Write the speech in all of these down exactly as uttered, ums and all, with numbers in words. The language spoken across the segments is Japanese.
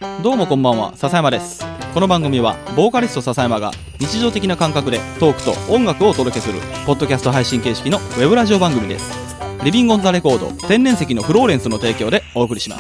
どうもこんばんは、笹山です。この番組はボーカリスト笹山が日常的な感覚でトークと音楽をお届けするポッドキャスト配信形式のウェブラジオ番組です。リビングオンザレコード天然石のフローレンスの提供でお送りします。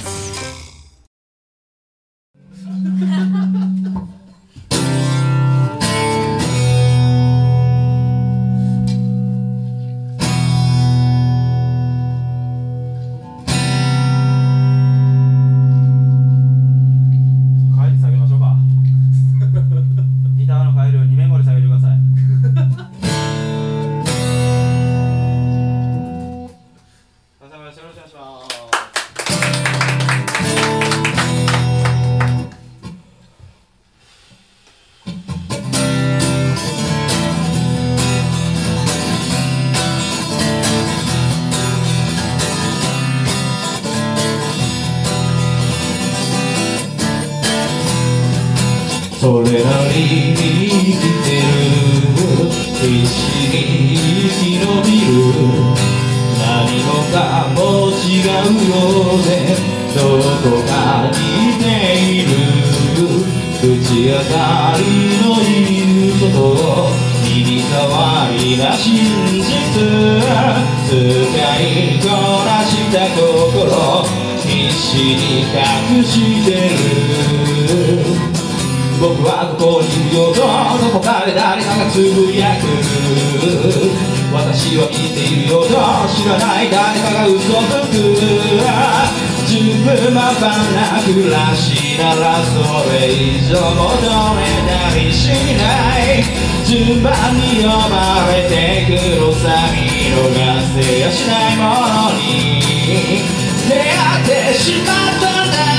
それなりに生きてる、必死に生き延びる、何もかも違うようでどこか似ている、口当たりの言うことを耳障りな真実、使いこなした心必死に隠してる。僕はここにいるよとどこかで誰かがつぶやく、私は生きているよと知らない誰かが嘘つく、自分まばな暮らしならそれ以上求めたりしない、順番に呼ばれてくのさ、見逃せやしないものに出会ってしまったんだ。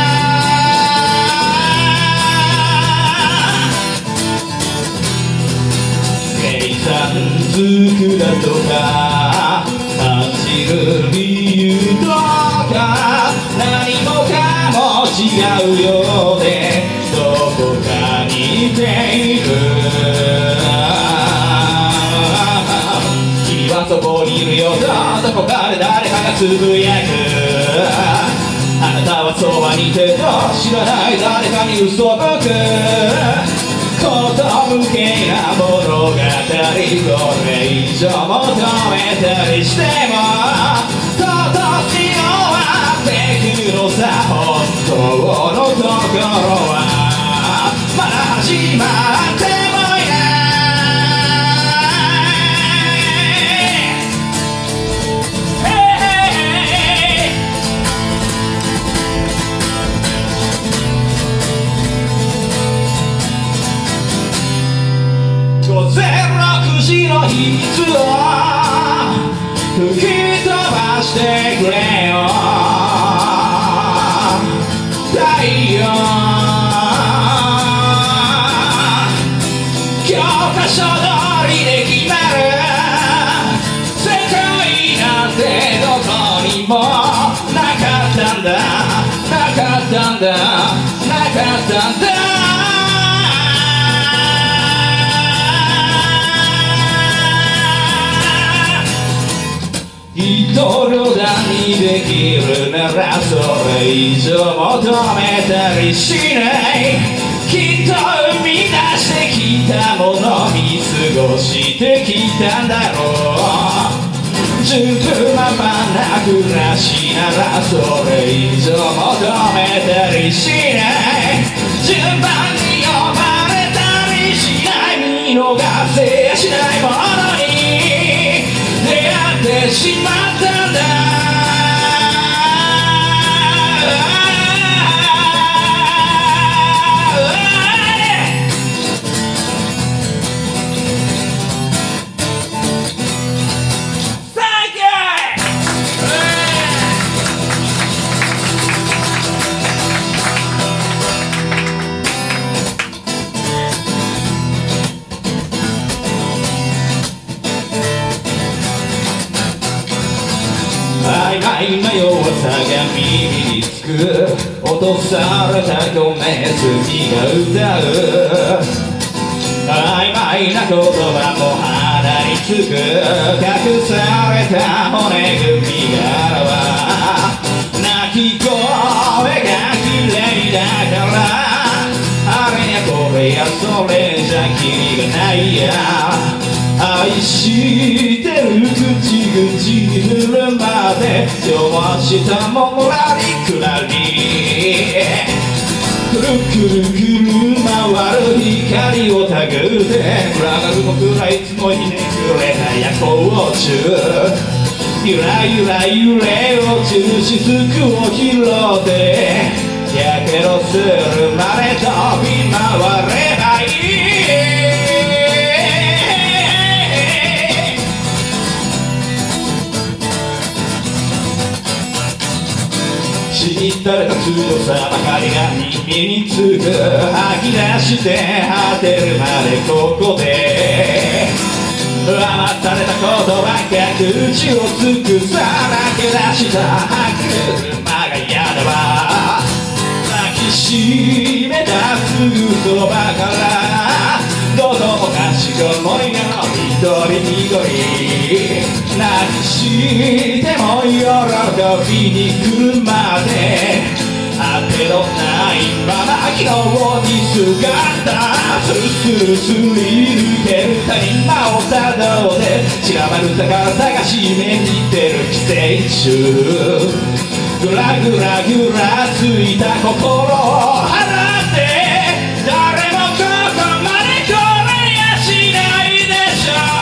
ずくだとか感じる理由とか何もかも違うようでどこかに似ている、君はそこにいるよとどこかで誰かがつぶやく、あなたはそばにいてと知らない誰かに嘘吹く、こと無形な物語これ以上求めたりしても今年終わってくのさ、本当のところはまだ始まってもいない午前ろくじの秘密を吹き飛ばしてくれよ太陽、教科書通りで決まる世界なんてどこにもなかったんだ、なかったんだ、なかったんだ。一両断にできるならそれ以上求めたりしない、きっと生み出してきたもの見過ごしてきたんだろう、順風ままな暮らしならそれ以上求めたりしない、順番に呼ばれたりしない、見逃せやしないものに出会ってしまったんだ。曖昧な弱さが耳につく、落とされた米筋が歌う、曖昧な言葉も鼻につく、隠された骨組み柄は泣き声が綺麗だからいやそれじゃキリがないや愛してる口々に塗るまで今日も明日ものらりくらりくるくるくる回る光をたぐって暗がる僕らいつもひねくれた夜光中ゆらゆら揺れ落ちる雫を拾ってやけどするまで飛び回ればいいしみったれた強さばかりが耳につく吐き出して果てるまでここで余ったれた言葉が口を尽くさらけ出した歯車が嫌だわ抱きしめたすぐそばからどうぞおかしく思いが一人一人泣きしても喜びに来るまであてのないまま昨日にすがったスルスルすり抜ける谷間をたどって散らばる宝探し目に出る寄生虫ぐらぐらぐらついた心を払って誰もここまで来れやしないでしょ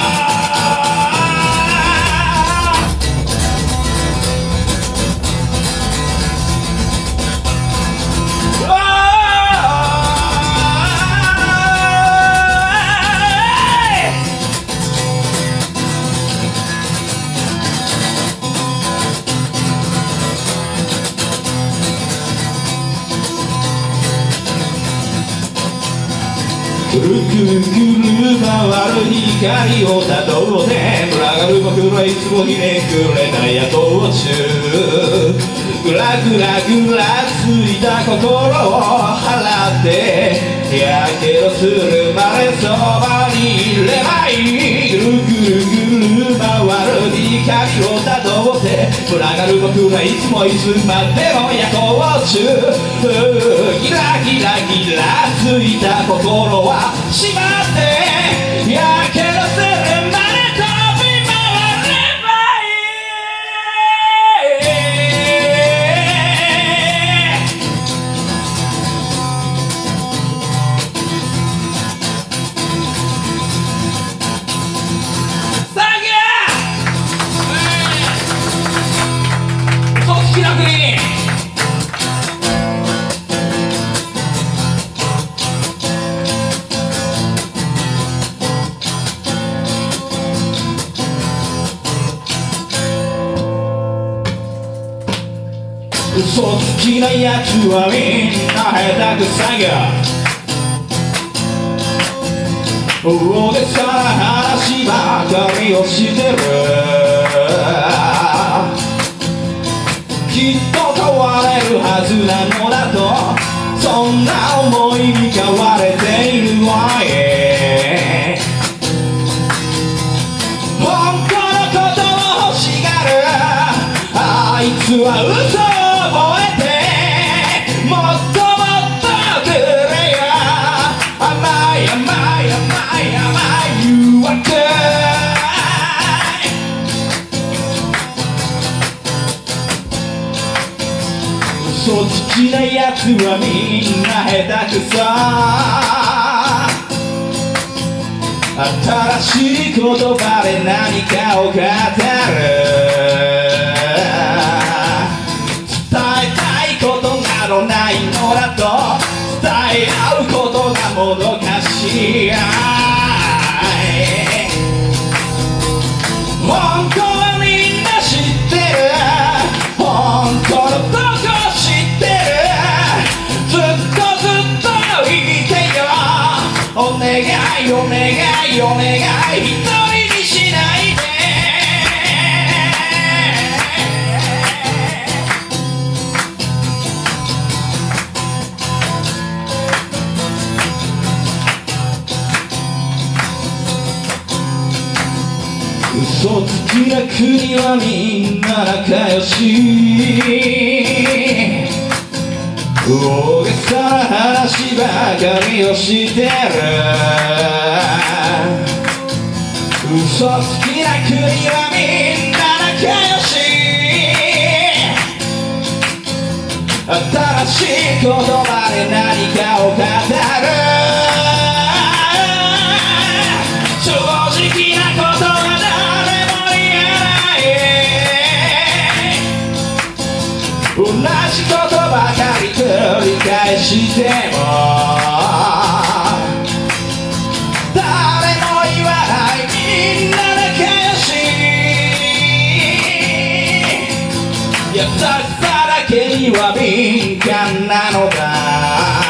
くるくるくる回る光をたどって群がる僕はいつもひねくれた夜光中ぐらぐらぐらついた心を払ってやけどするまでそばにいればいいぐるぐるぐる回る光をたどって群がる僕はいつもいつまでも夜光中ギラギラギラついた心はしまってやけどするまで飛び回ればいいサンキュー嘘つきな国嘘つきなやつはみんな下手くさが大げさな話ばかりをしてるきっと変われるはずなのだとそんな思いに変われているわい本当のことを欲しがるあいつは嘘覚えてもっともっとくれよ甘い甘い甘い甘い誘惑嘘つきなやつはみんな下手くさ新しい言葉で何かを語るないのだと伝え合うことがもどかしい本当はみんな知ってる本当のどこ知ってるずっとずっといてよお願いお願いお願い一人にしないで嘘つきな国はみんな仲良し大げさな話ばかりをしてる嘘つきな国はみんな仲良し新しい言葉で何かを語る正直なことは誰も言えない同じことばかり繰り返しても誰も言わないみんな仲良し優しさだけには敏感なのだ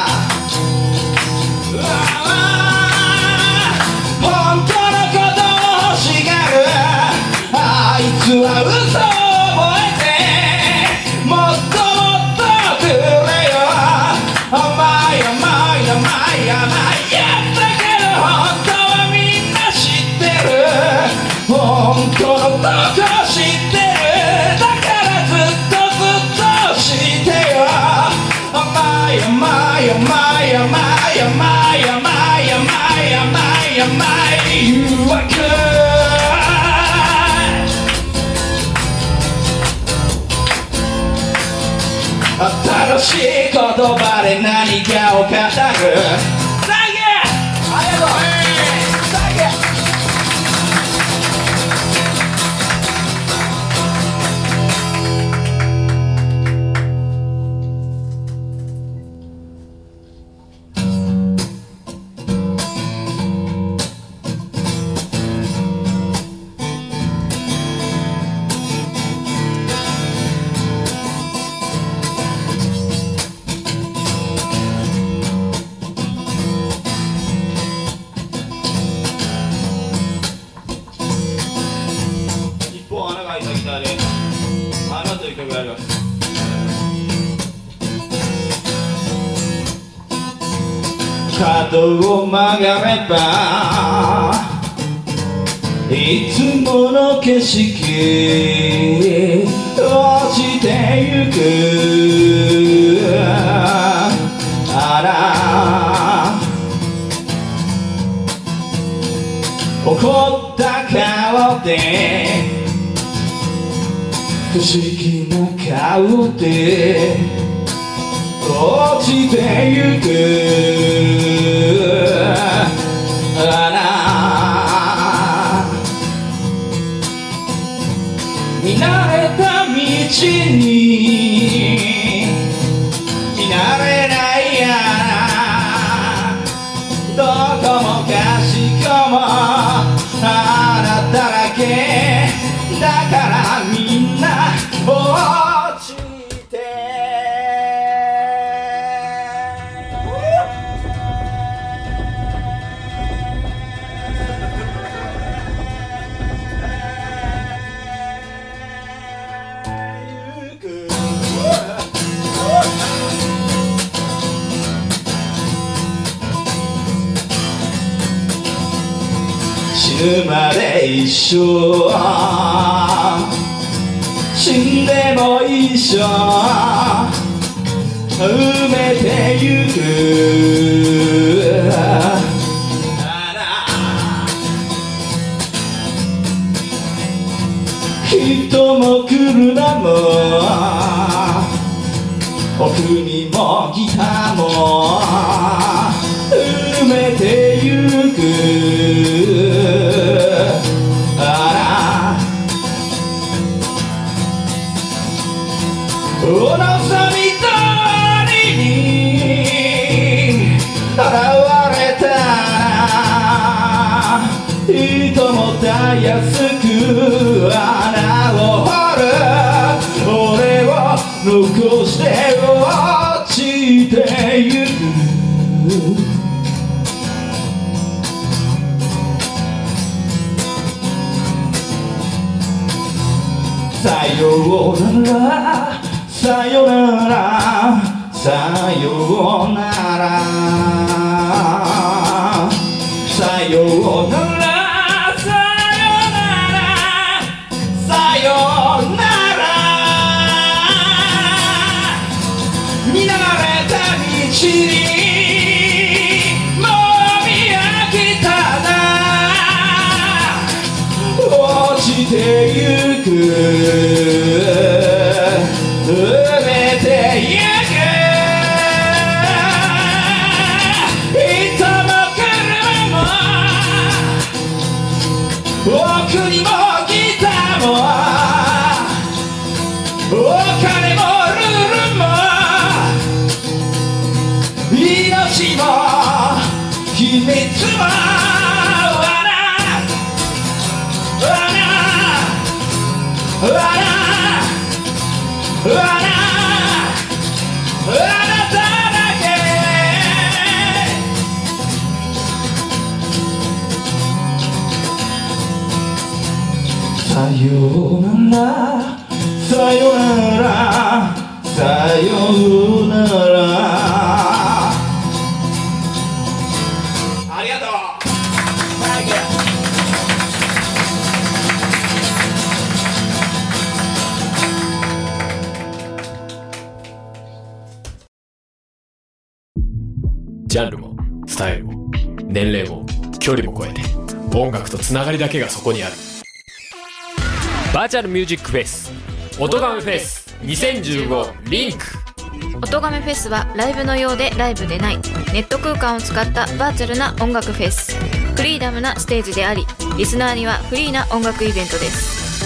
本当のことを欲しがるあいつは嘘を覚えてもっともっとくれよ甘い甘い甘い甘いやったけど本当はみんな知ってる本当のとこ知ってるだからずっとずっと知ってよ甘い甘い甘い甘い甘い甘い甘い甘い甘い誘惑新しい言葉で何かを語るサンキューありがとうサンキュー角を曲がればいつもの景色落ちてゆくあら怒った顔で不思議な顔で落ちてゆくあら見慣れた道に見慣れないやどこもかしこも花だらけだからみんな落ちて死ぬまで一緒死んでも一緒埋めてゆくあら人も車も奥にもギターも埋めてゆくあらおのさみ通りに現れたら人もたやすく穴を掘る俺を残して落ちてゆくさようならさよならさよならさよならさよならさよならみんながしも秘密もわらわらわらわらあなただけさよならさよならさよならありがとう。 ジャンルもスタイルも年齢も距離も超えて音楽とつながりだけがそこにある。バーチャルミュージックフェス音亀フェスにせんじゅうごリンク。 音亀フェスはライブのようでライブでないネット空間を使ったバーチャルな音楽フェス。フリーダムなステージでありリスナーにはフリーな音楽イベントです。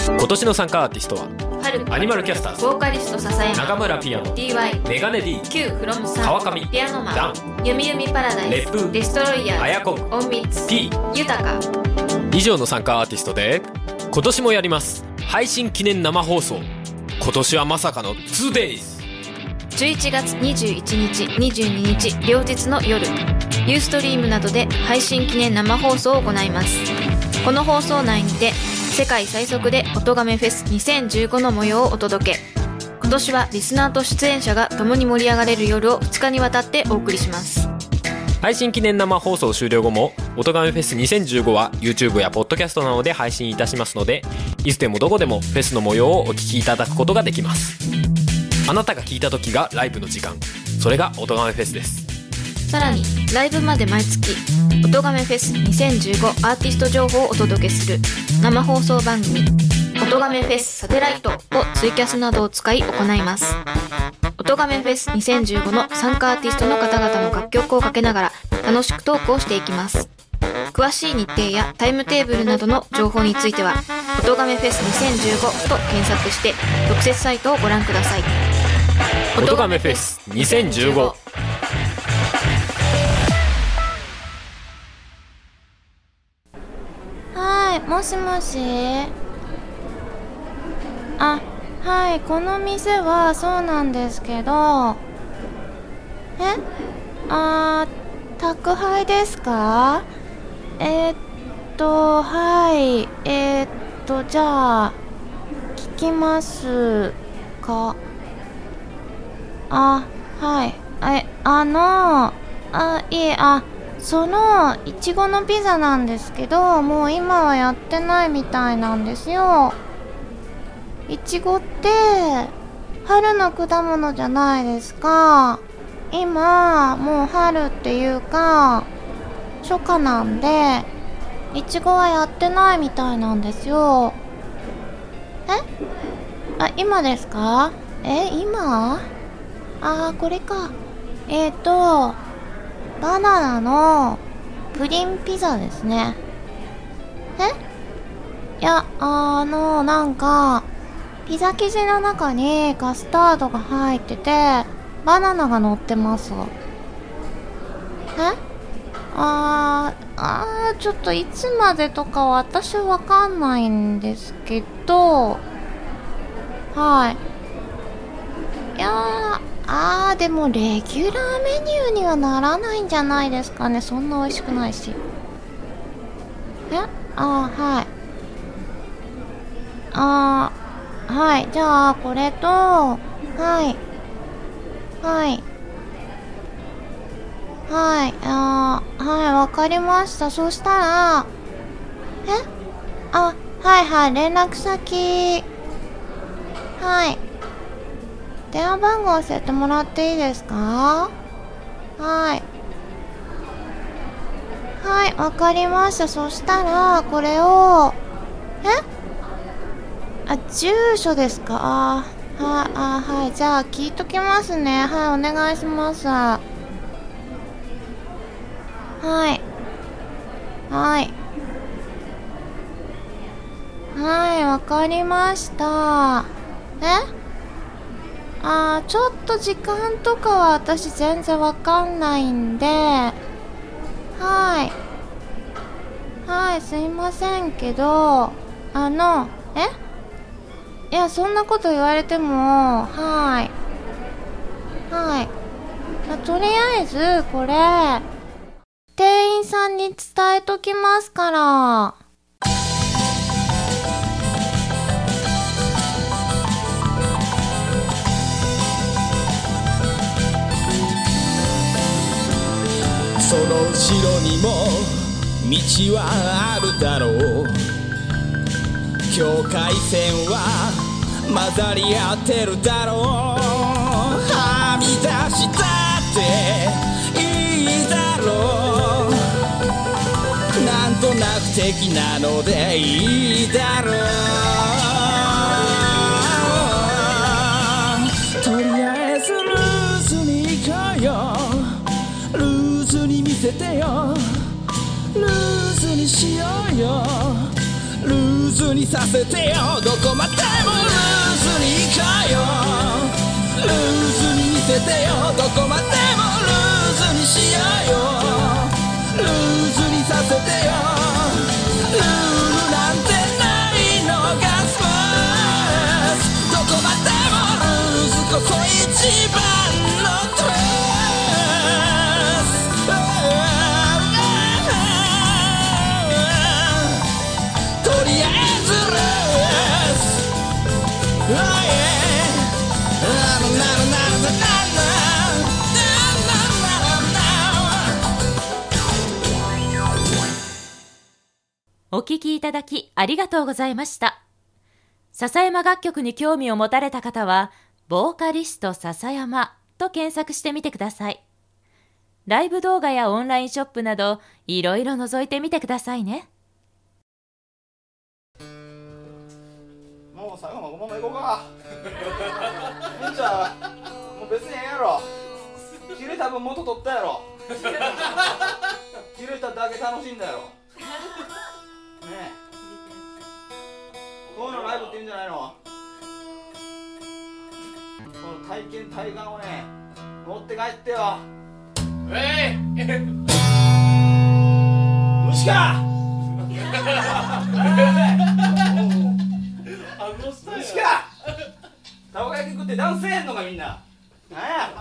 今年の参加アーティストは春アニマルキャスターズ、 ボーカリスト笹山、 中村ピアノ、 ティーワイ、 メガネ D、 Q フロムさん、 川上、 ピアノマン、 ダン、 ゆみゆみパラダイス、 レップ、 デストロイヤー、 アヤコン、 オンミツ、 P、 豊か以上の参加アーティストで今年もやります配信記念生放送。今年はまさかの ツーデイズ。 じゅういちがつにじゅういちにち、にじゅうににち両日の夜、ユーストリームなどで配信記念生放送を行います。この放送内にて世界最速で音亀フェスにせんじゅうごの模様をお届け。今年はリスナーと出演者が共に盛り上がれる夜をふつかにわたってお送りします。 配信記念生放送終了後も音亀フェスにせんじゅうごは YouTube や Podcast などで配信いたしますので、いつでもどこでもフェスの模様をお聞きいただくことができます。あなたが聞いた時がライブの時間、それが音亀フェスです。 さらにライブまで毎月音亀フェスにせんじゅうごアーティスト情報をお届けする生放送番組音亀フェスサテライトをツイキャスなどを使い行います。音亀フェスにせんじゅうごの参加アーティストの方々の楽曲をかけながら楽しくトークをしていきます。詳しい日程やタイムテーブルなどの情報については音亀フェスにせんじゅうごと検索して特設サイトをご覧ください。 音亀フェスにせんじゅうご。 はい、もしもし。あ、はい、この店はそうなんですけど。え？あー、宅配ですか？えー、っと、はい、えー、っと、じゃあ、聞きますか？あ、はい、え、あの、あ、いえ、あ、そのいちごのピザなんですけど、もう今はやってないみたいなんですよ。いちごって春の果物じゃないですか。今もう春っていうか初夏なんで、いちごはやってないみたいなんですよ。え？あ、今ですか？え、今？あー、これか。えーとバナナのプリンピザですね。え？いや、あの、なんか、ピザ生地の中にカスタードが入ってて、バナナが乗ってます。え？あー、あー、ちょっといつまでとかは私はわかんないんですけど、はい。いやー、あー、でもレギュラーメニューにはならないんじゃないですかね。そんな美味しくないし。え？あー、はい。あー、はい。じゃあこれと、はい、はいはい、あー、はい、わかりました。そしたら、え？あ、はいはい、連絡先、はい、電話番号教えてもらっていいですか？はい。はい、わかりました。そしたら、これを、え？あ、住所ですか？あー、はい、あ、はい。じゃあ、聞いときますね。はい、お願いします。はい。はい。はい、わかりました。え？ あーちょっと時間とかは私全然わかんないんで、はいはいすいませんけど、あのえいやそんなこと言われても、はいはいとりあえずこれ店員さんに伝えときますから。 その後ろにも道はあるだろう。境界線は混ざり合ってるだろう。はみ出したっていいだろう。なんとなく的なのでいいだろう。とりあえずルーズに行こうよ。ルーズに見せてよ。ルーズにしようよ。ルーズにさせてよ。どこまでもルーズに行こうよ。ルーズに見せてよ。どこまでもルーズにしようよ。ルーズにさせてよ。ルールなんてないのがスポーツ。どこまでもルーズこそ一番のトレス。とりあえずルース。 お聴きいただきありがとうございました。笹山楽曲に興味を持たれた方は、ボーカリスト笹山と検索してみてください。ライブ動画やオンラインショップなど、いろいろ覗いてみてくださいね。 もう最後のごままいこうか。えんちゃん、もう別にええやろ。切れた分元取ったやろ。切れただけ楽しいんだよ。ねえ、こういうのライブって言うんじゃないの。この体験体感をね、持って帰ってよ。えい虫か虫かたこ焼き食ってダンスせえへんのかみんな。なんや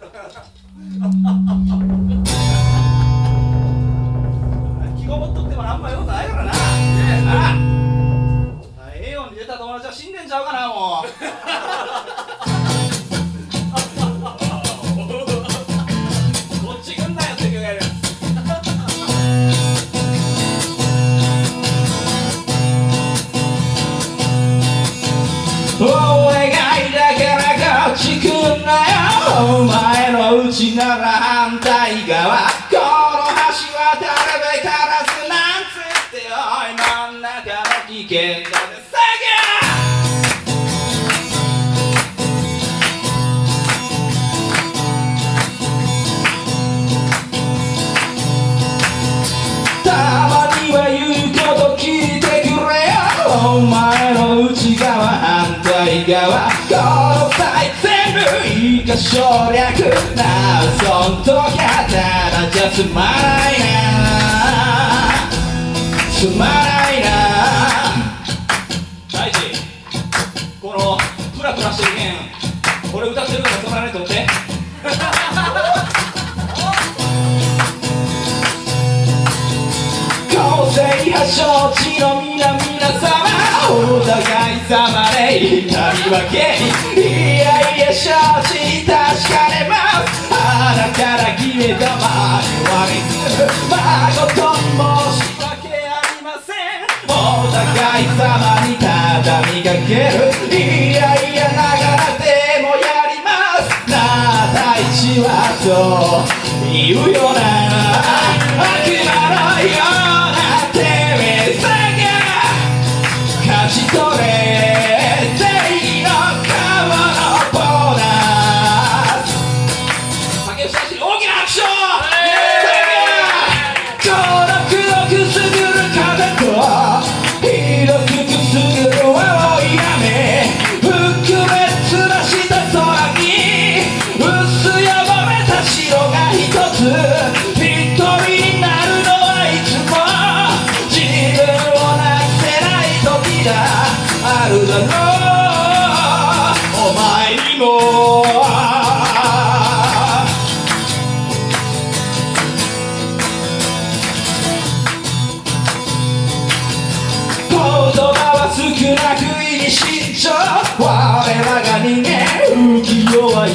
気ごもっとってもあんまよくないからな。ええなええように出た友達は死んでんちゃうかな。もうこっち来んなよって言うやる。お願いだからこっち来んなよ。お前のうちなら反対側。この橋渡るべからずなんつっておい真ん中の危険だぜ。たまには言うこと聞いてくれよ。お前の内側反対側。この際全部いいか省略。なあそんときゃただじゃつまないな。つまないな。大地、このプラプラしてるけん俺歌ってるから止まらないと思って。公正派承知の皆々様、お互い様でいたりわけにいやいや承知確かめます。あなたから決めたまにはみず誠に申し訳ありません。お互い様に畳みかけるいやいやながらでもやります。なあ大地はそう言うよな。悪魔のようなてめえさが勝ち取れ正義の顔のボーナス。竹内たちに大きな拍手を。孤独をくすぐる風とひどくくすぐる輪をやめ覆滅なした空が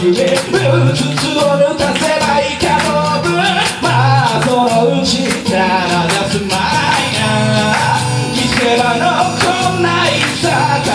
夢うつつを抜かせばいいかとぶまあそのうちなら出すまいな見せ場のこんないさか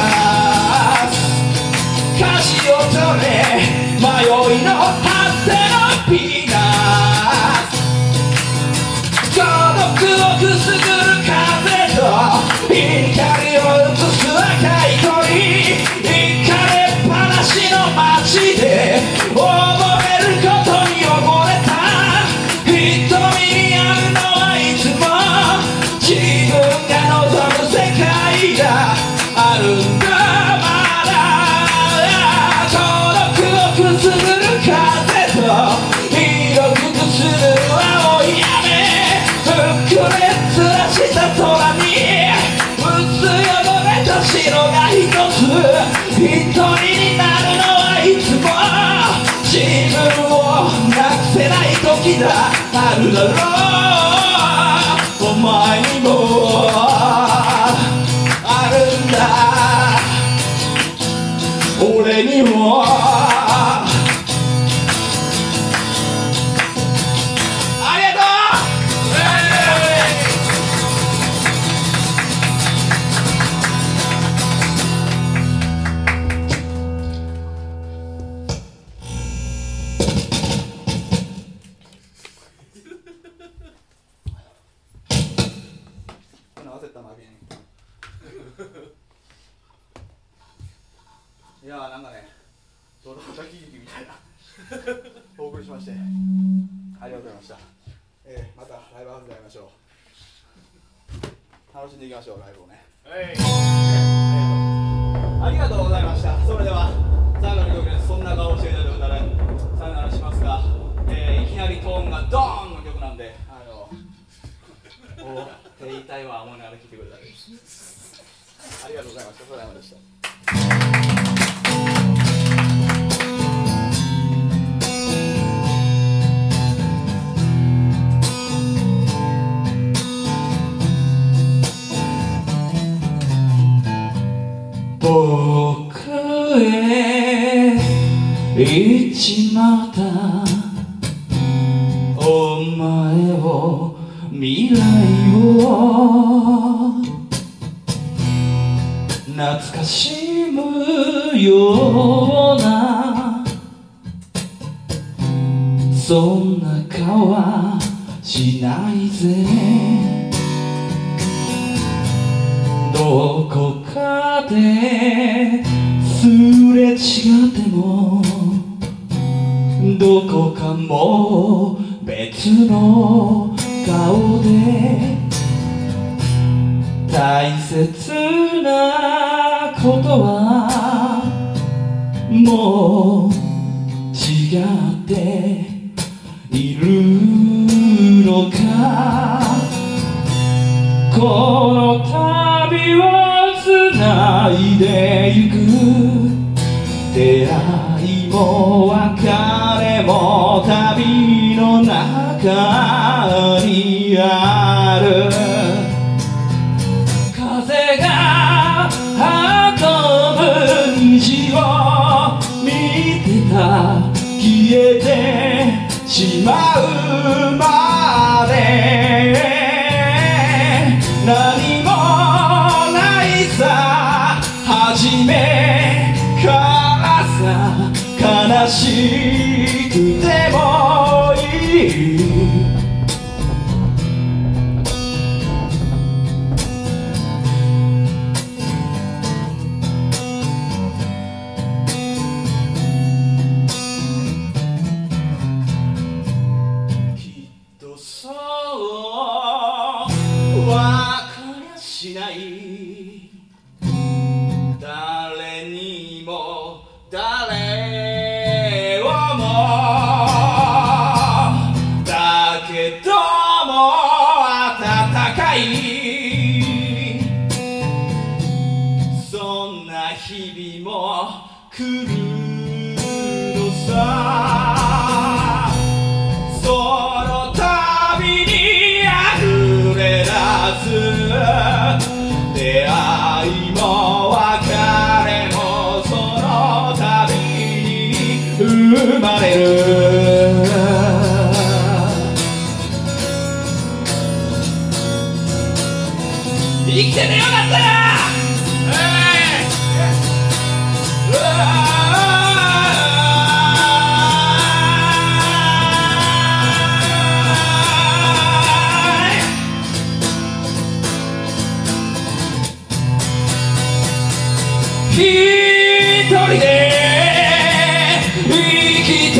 舵を取れ迷いの果てのピーナッツ孤独をくすぐる風と光を映す赤い鳥イカれっぱなしの街で溺れることに溺れた瞳にあるのはいつも自分が望む世界があるんだまだ孤独をくすぐる風と色くくする青い雨ふっくれつらした空に薄汚れた白が一つ一人になるのはいつも自分をなくせない時だあるだろうお前にもあるんだ俺にもありがとういやーなんかね、ドドドキリキみたいなお送りしましてありがとうございました、えー、またライブハウスで会いましょう楽しんでいきましょうライブをね、えー、ありがとうございました。それでは最後の曲です。そんな顔していただいたらさよならしますが、えー、いきなりトーンがドーンの曲なんであのおって言いたいわ思いながら聴いてくれたらいいです。ありがとうございました。それではでした。僕へ行っちまったお前を未来を懐かしむようなそんな顔はしないぜどこかですれ違ってもどこかもう別の顔で大切なことはもう違っているのかこの旅をつないでゆく出会いも別れも旅の中にある風が運ぶ虹を見てた消えてしまうまで何もないさ初めからさ悲しくてもいいきっとそうわかりゃしない誰にも誰をもきててよかったな。うわ一人で生きて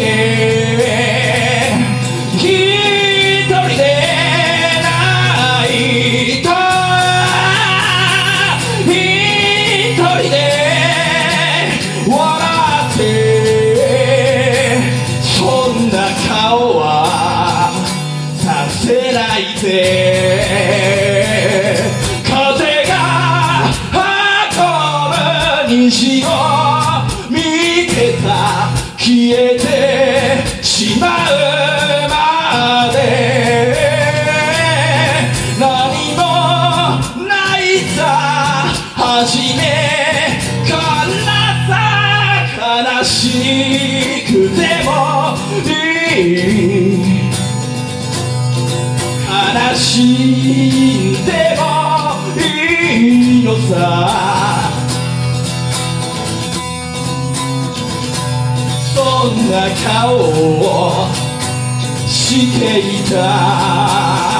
一人で泣いた一人で笑ってそんな顔はさせないで。虹を見てた消えてしまうまで何もないさ初めからさ悲しくてもいい悲しんでもいいのさ。そんな顔をしていた。